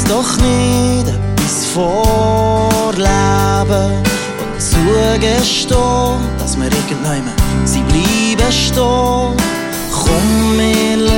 doch nicht etwas vorleben und zugestehen, dass wir irgendwann sie bleiben stehen. Komm, wir